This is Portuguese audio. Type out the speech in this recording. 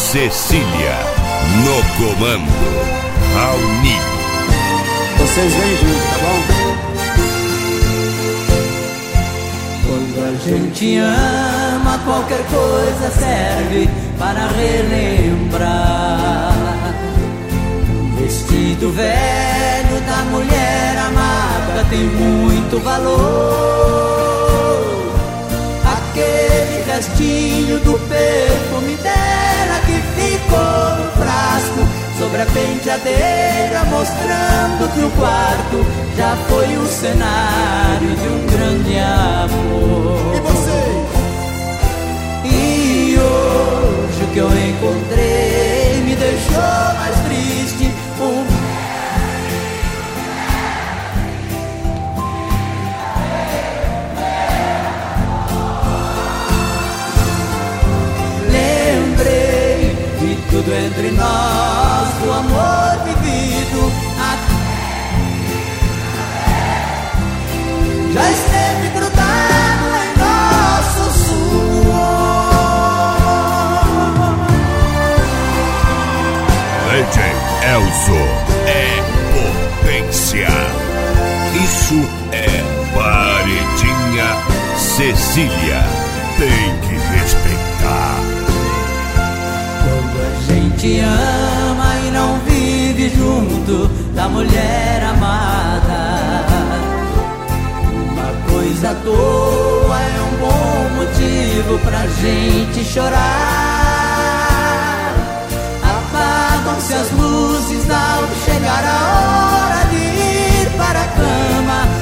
Cecília, no comando. Raoni. Vocês vêm juntos, tá bom? Quando a gente ama, qualquer coisa serve para relembrar. Um vestido velho da mulher amada tem muito valor. Aquele restinho do perfume dela que ficou no frasco sobre a penteadeira, mostrando que o quarto já foi o cenário de um grande amor. E você? E hoje o que eu encontrei me deixou mais triste. Lembrei de tudo entre nós, do amor vivido. Já esteve grudado em nosso suor. DJ Elzo é potência. Isso é paredinha Cecília. Tem que respeitar. Quando a gente ama e não vive junto da mulher amada, uma coisa à toa é um bom motivo pra gente chorar. Apagam-se as luzes ao chegar a hora de ir para a cama.